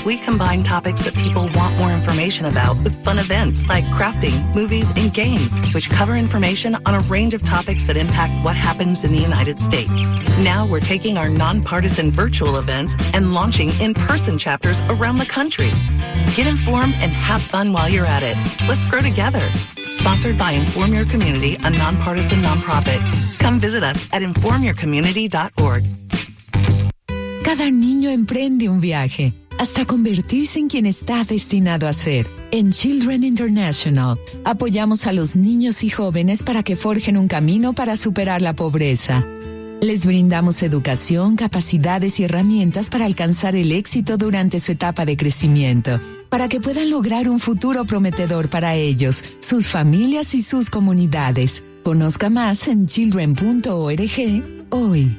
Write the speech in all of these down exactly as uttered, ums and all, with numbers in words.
we combine topics that people want more information about with fun events like crafting, movies, and games, which cover information on a range of topics that impact what happens in the United States. Now we're taking our nonpartisan virtual events and launching in-person chapters around the country. Get informed and have fun while you're at it. Let's grow together. Sponsored by Inform Your Community, a nonpartisan nonprofit. Come visit us at inform your community dot org. Cada niño emprende un viaje hasta convertirse en quien está destinado a ser. En Children International, apoyamos a los niños y jóvenes para que forjen un camino para superar la pobreza. Les brindamos educación, capacidades y herramientas para alcanzar el éxito durante su etapa de crecimiento, para que puedan lograr un futuro prometedor para ellos, sus familias y sus comunidades. Conozca más en children punto org hoy.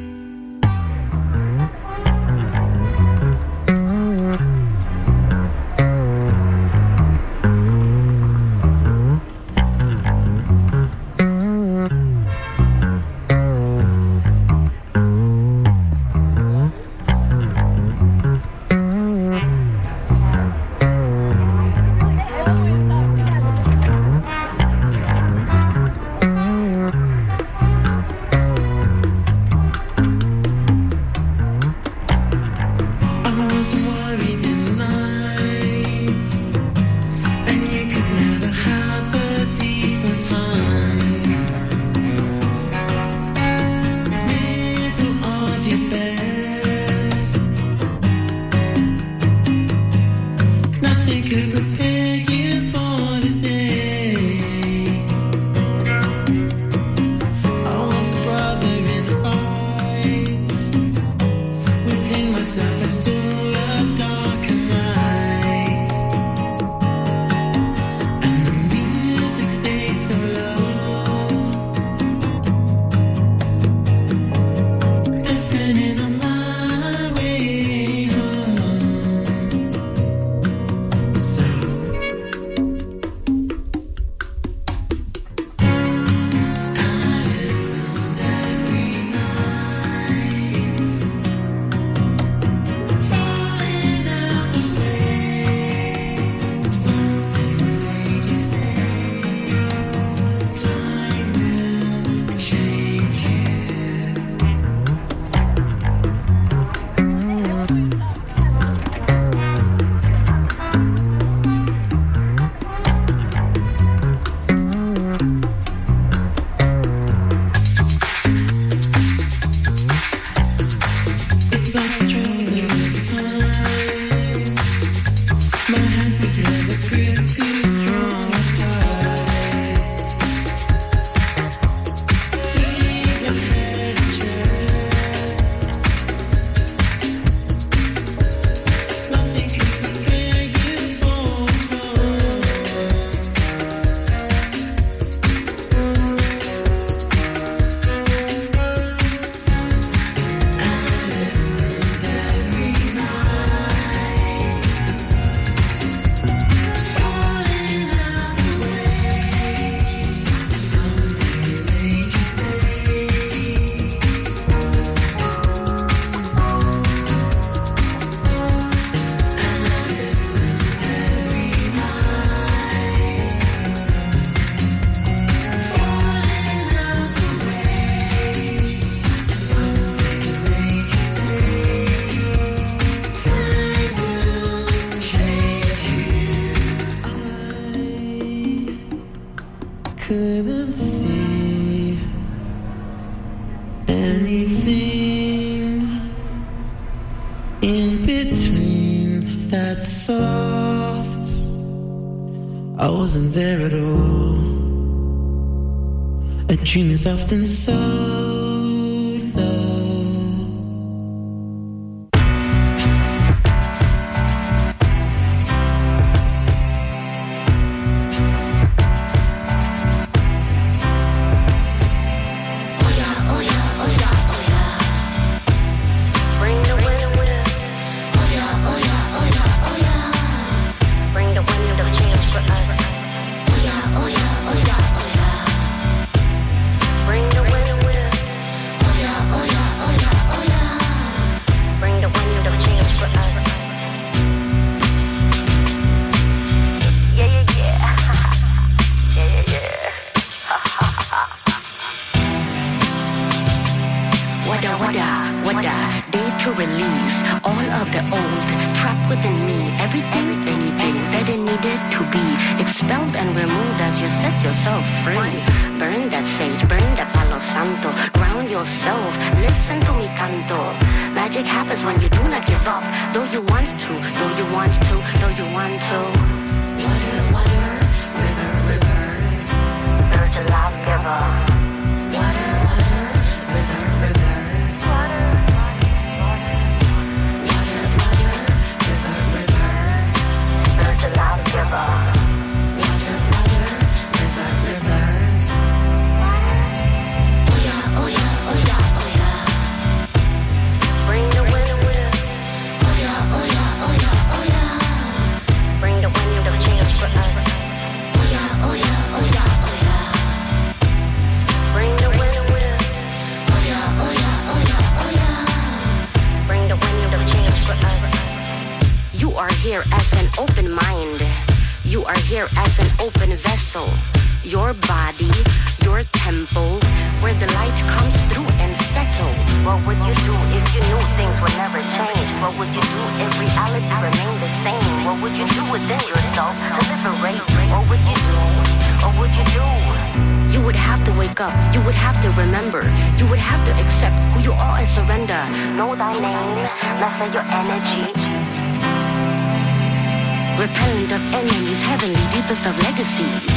couldn't see anything in between that soft. I wasn't there at all. A dream is often so low. Bring the wind with us. release all of the old trapped within me. Everything, anything that it needed to be expelled and removed as you set yourself free. Burn that sage, burn that palo santo. Ground yourself, listen to me canto. Magic happens when you do not give up. Though you want to, though you want to, though you want to. Water, water, river, river. There's a life giver. Water, water, river, river. Water, water, water, river, river. There's a life giver. Water, water, river, river. Oh yeah, oh yeah, oh yeah, oh yeah. Bring the wind with it. Oh yeah, oh yeah, oh yeah, oh yeah. Bring the wind of change for us. Oh yeah, oh yeah, oh yeah, oh yeah. Bring the wind with it. Oh yeah, oh yeah, oh yeah, oh yeah. Bring the wind of change for us. You are here as an open mind. You are here as an open vessel. Your body, your temple, where the light comes through and settle. What would you do if you knew things would never change? What would you do if reality remained the same? What would you do within yourself to liberate? What would you do? What would you do? You would have to wake up. You would have to remember. You would have to accept who you are and surrender. Know thy name, master your energy. Repellent of enemies, heavenly, deepest of legacies.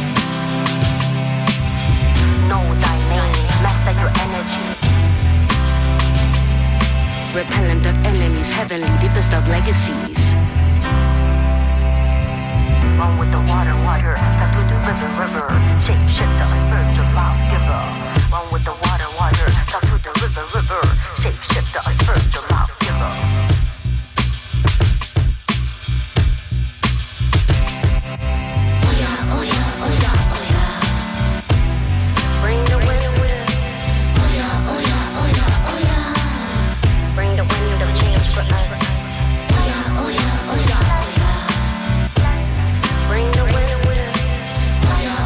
Know thy name, master your energy. Repellent of enemies, heavenly, deepest of legacies. One with the water, water, step through the river, river. Shape shifter, spiritual love giver. One with the water, water, step through the river, river. Shape shifter, spiritual love giver. Oh yeah, oh yeah, oh yeah, oh yeah. Bring the wind with it. Oh yeah, oh yeah, oh yeah, oh yeah. Bring the wind of change for us. Oh yeah, oh yeah, oh yeah, oh yeah. Bring the wind with it. Oh yeah,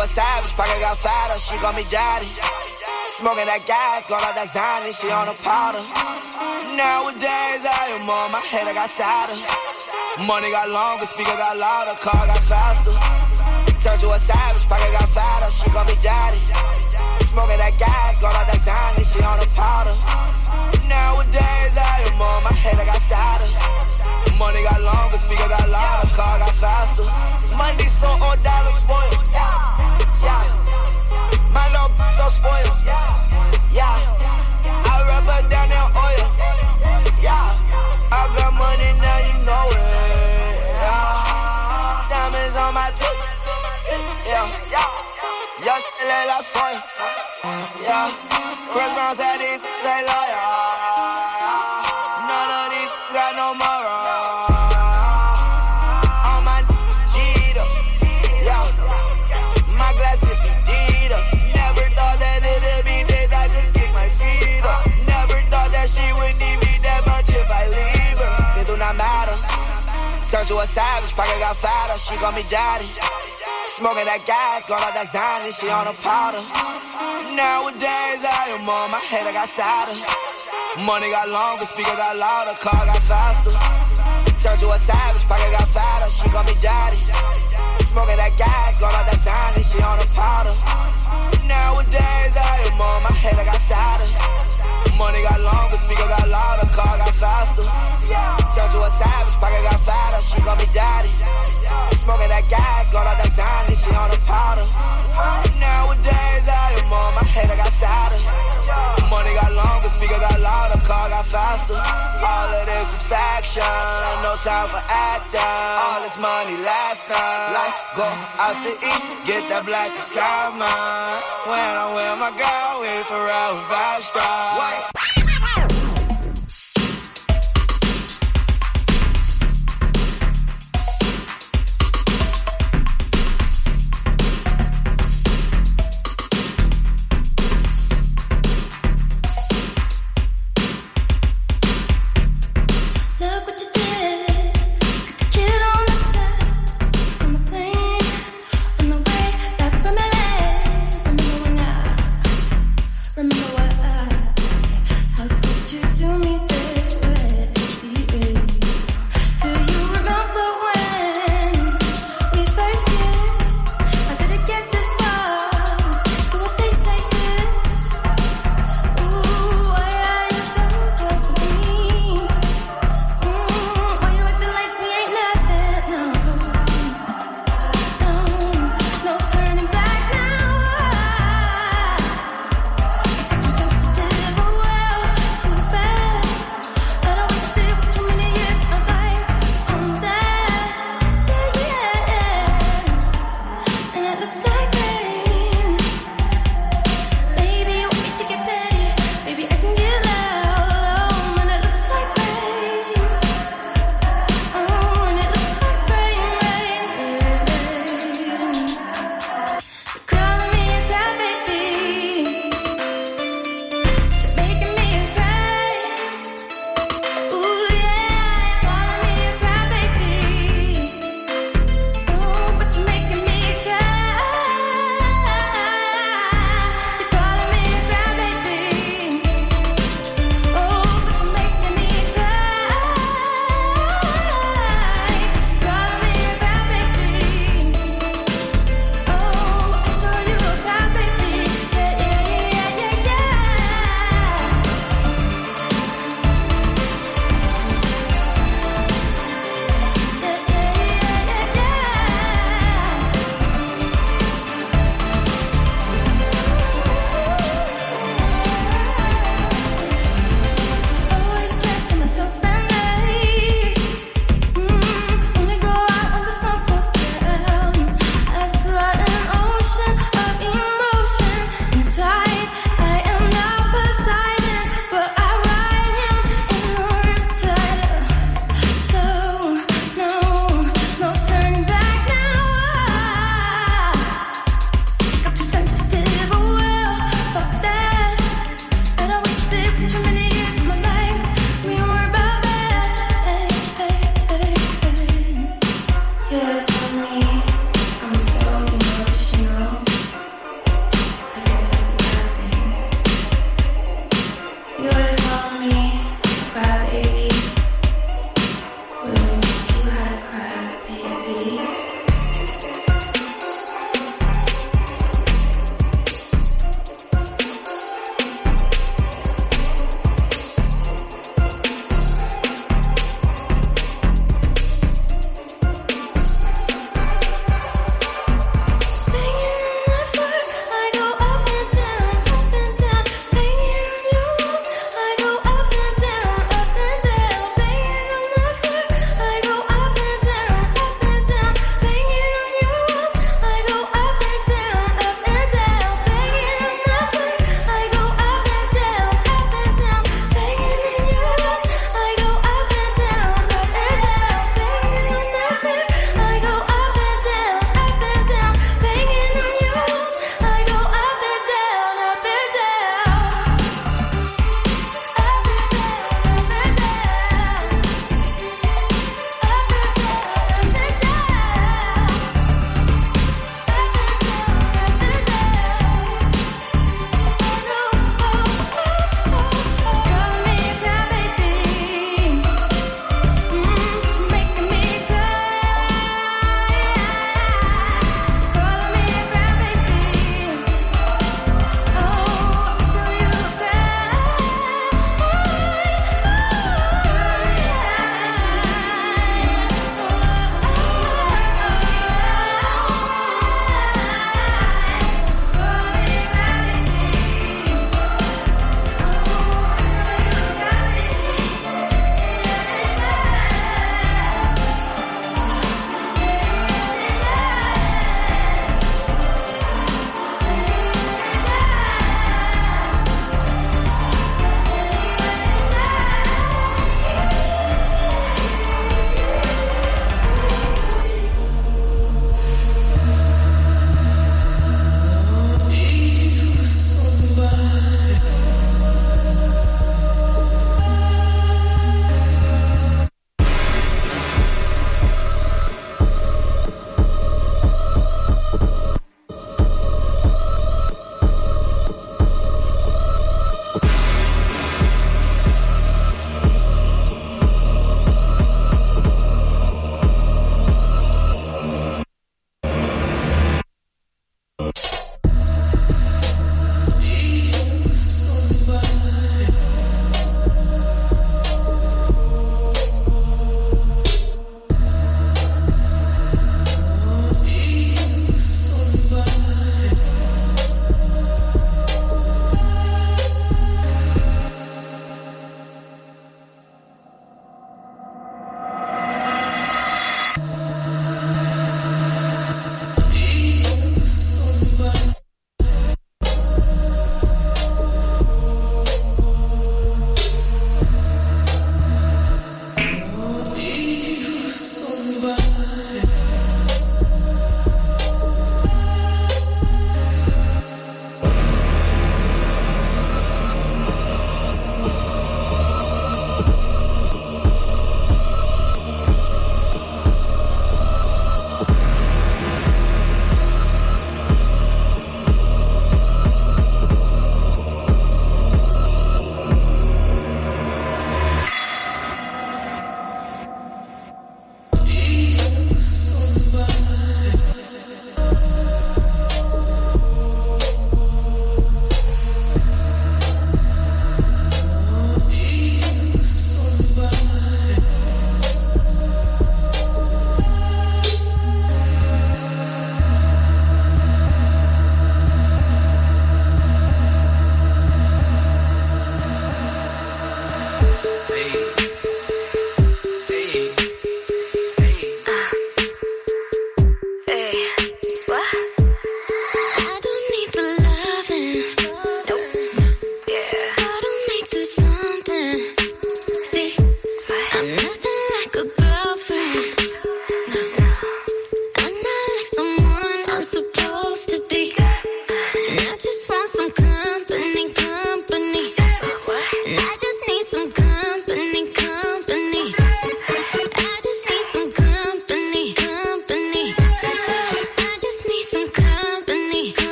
a savage, pocket got fatter, she call me daddy. Smoking that gas, going out that Zany, she on a powder. Nowadays I am on my head, I got sadder. Money got longer, speaker got louder, car got faster. Turn to a savage, pocket got fatter, she call me daddy. Smoking that gas, going out that Zany, she on a powder. Nowadays I am on my head, I got sadder. Money got longer, speaker got louder, car got faster. Money so all dollars spoiled. Yeah, my little b- so spoiled. Yeah, I rub her down in oil. Yeah, I got money now, you know it. Yeah, diamonds on my tip. Yeah, yeah, still like fire. Yeah, Chris Brown said these they lawyer. None of these got no moral. On my Jeter. Yeah, my glasses Adidas. Never thought that it'd be days I could kick my feet up. Never thought that she would need me that much if I leave her. It do not matter. Turn to a savage, pocket got fatter, she call me daddy. Smoking that gas, going out that Zany, she on a powder. Nowadays I am on my head, I got sadder. Money got longer, speaker got louder, car got faster. Turn to a savage, pocket got fatter, she call me daddy. Smoking that gas, going out that Zany, she on a powder. Nowadays I am on my head, I got sadder. Money got longer, speaker got louder, car got faster. Turn to a savage, pocket got fatter, she call me daddy. Smoking that gas, going out that Zany, she on a powder. Nowadays I am on my head, I got sadder. Money got longer, speaker got louder, car got faster. All of this is faction, no time for acting. All this money last night, like go out to eat, get that black and salmon. When I'm with my girl, we for real fast drive. Remember what I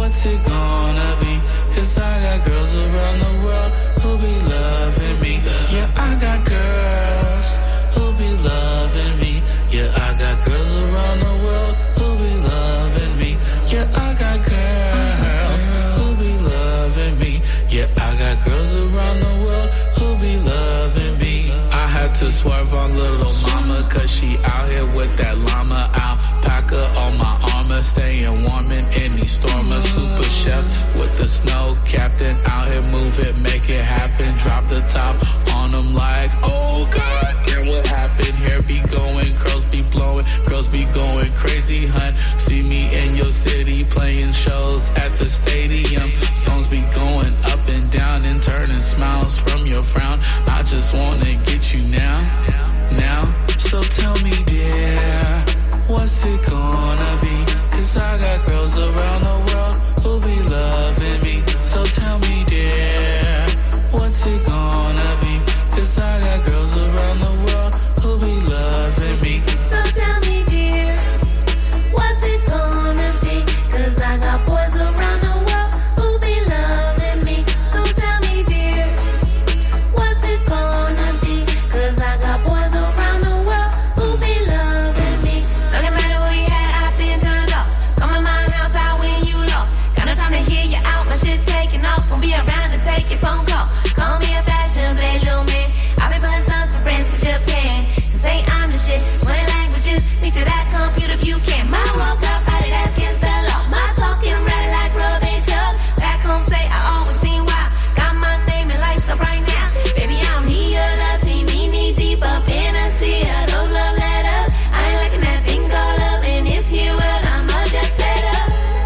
what's it gonna be? Cause I got girls around the world who be loving me. Yeah, I got girls who be loving me. Yeah, I got girls around the world who be loving me. Yeah, I got girls who be loving me. Yeah, I got girls around the world who be loving me. I had to swerve on little mama cause she out here with that llama alpaca on my armor, staying warm in any storm. A super chef with the snow captain out here, move it, make it happen. Drop the top on them like, oh god, damn what happened? Hair be going, curls be blowing, girls be going crazy, hun. See me in your city playing shows at the stadium. Songs be going up and down and turning smiles from your frown. I just wanna get you now, now. So tell me, dear, what's it gonna be? Cause I got girls around the world who be loving me. So tell me, dear, what's it gonna be? Cause I got girls around the world who be loving me. So tell me, dear, what's it gonna be? Cause I got boys around the world who be loving me. So tell me, dear, what's it gonna be? Cause I got boys around the world who be loving me. Doesn't matter where you at, I've been turned up. Come in my house, I win, you lost. Got no time to hear you out, my shit taking off. Won't be around to take your phone call. Call me a fashion play, little man. I've been pulling stunts for friends to Japan. And say I'm the shit, twenty languages, speak to that computer if you can. My woke up, out of that's against the law. My talking, I'm ready like rub and tug. Back home, say I always seen why. Got my name and lights up right now. Baby, I don't need your love, see me knee deep up in a sea of those love letters. I ain't liking that thing called love, and it's here, well, I'm a jet setter.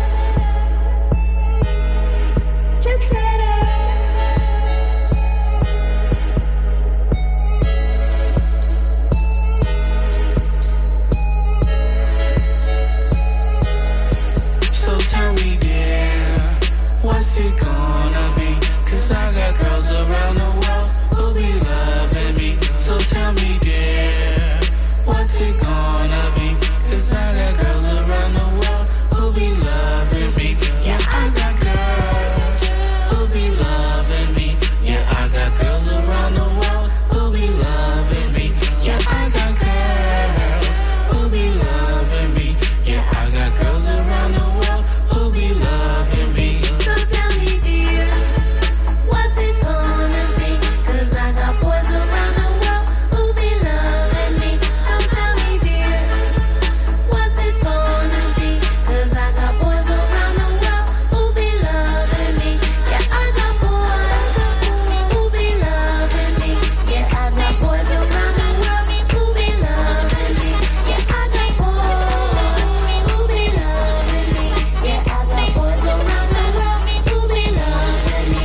Jet setter. So tell me, dear, what's it gonna be? Cause I got girls around the world who be loving me. So tell me, dear, what's it gonna be? Cause I got girls around the world who be loving me. Yeah, I got girls who be loving me. Yeah, I got girls around the world who be loving me. Yeah, I got girls who be loving me. Yeah, I got girls around the world who be loving me. So tell me, dear, what's it gonna be? Cause I got boys around the world who be loving me. So tell me, dear, what's it gonna be? Cause I got boys around the world who be loving me. Yeah, I got boys who be loving me. Yeah, I got boys around the world who be loving me. Yeah, I got boys who be loving me. Yeah, I got boys around the world who be loving me.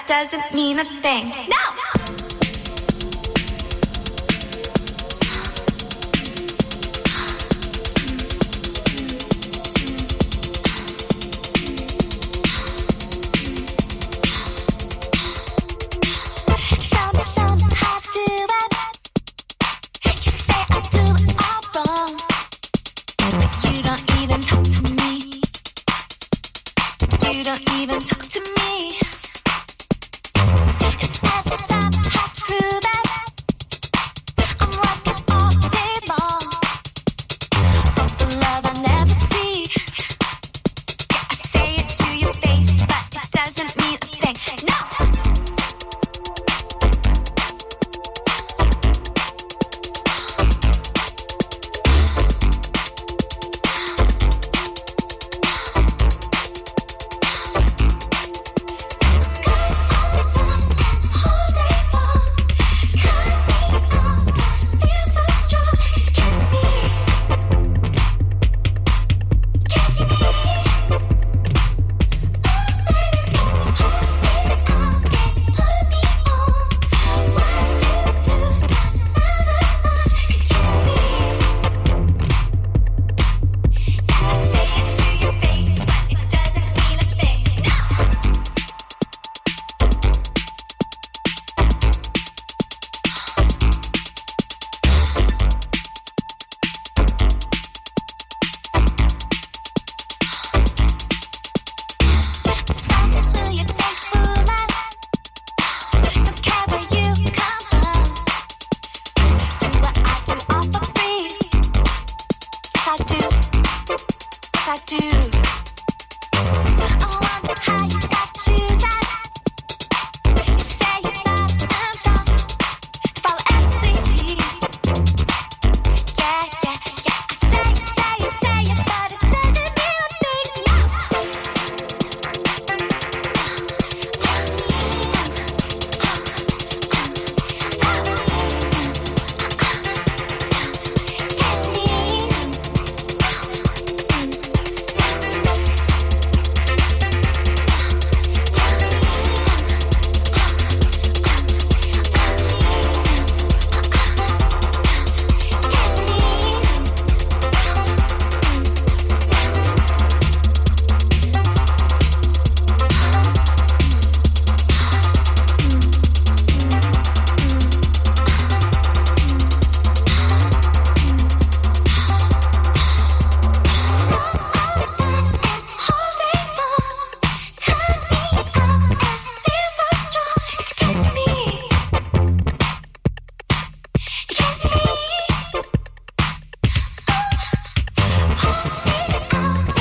doesn't mean a thing. No!